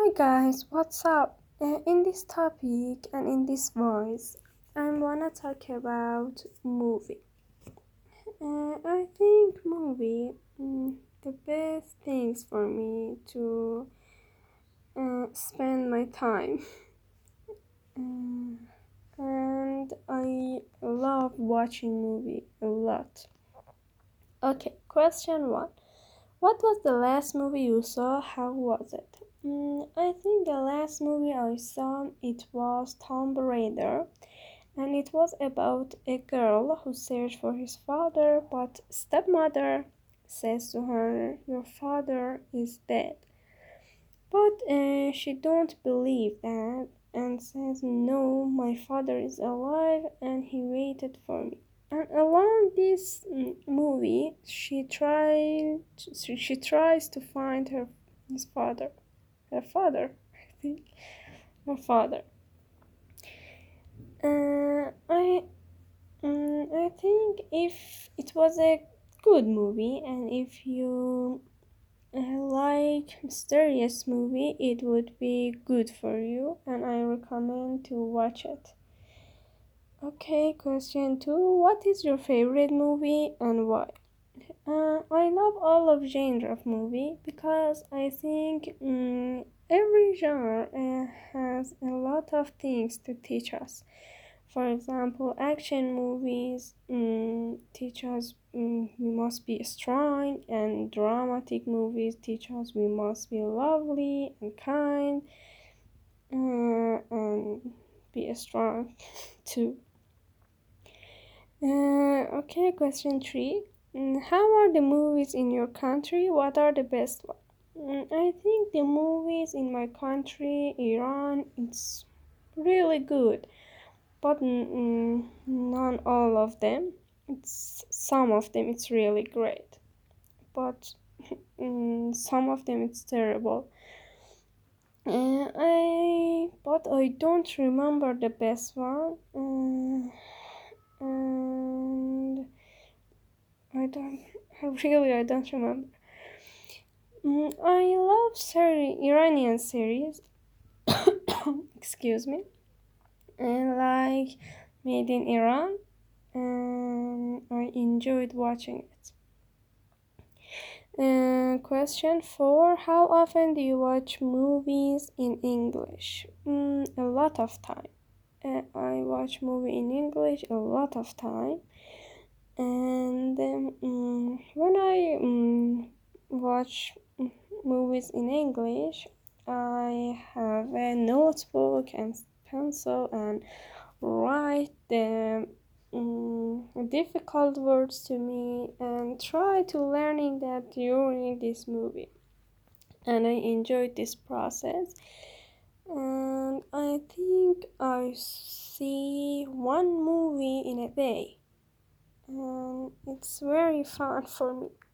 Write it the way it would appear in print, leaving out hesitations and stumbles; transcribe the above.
Hi guys, what's up? In this topic and in this voice, I'm gonna talk about movie. I think movie, the best things for me to spend my time. And I love watching movie a lot. Okay, question one. What was the last movie you saw? How was it? I think the last movie I saw it was Tomb Raider, and it was about a girl who searched for his father, but stepmother says to her, "Your father is dead." But she don't believe that and says, "No, my father is alive, and he waited for me." And along this movie, she tries to find her father, I think, her father. I think if it was a good movie and if you like mysterious movie, it would be good for you, and I recommend to watch it. Okay, question two. What is your favorite movie and why? I love all of genre of movie because I think every genre has a lot of things to teach us. For example, action movies teach us we must be strong, and dramatic movies teach us we must be lovely and kind and be strong too. Okay, question three. How are the movies in your country? What are the best ones? I think the movies in my country, Iran, it's really good, but not all of them. It's some of them it's really great, but some of them it's terrible. I don't remember the best one. And I don't I don't remember. I love Iranian series. Excuse me, and like Made in Iran, and I enjoyed watching it. Question four. How often do you watch movies in English? A lot of time. I watch movie in English a lot of time, and when I watch movies in English, I have a notebook and pencil and write the difficult words to me and try to learning that during this movie. And I enjoyed this process. And I think I see one movie in a day. And it's very fun for me.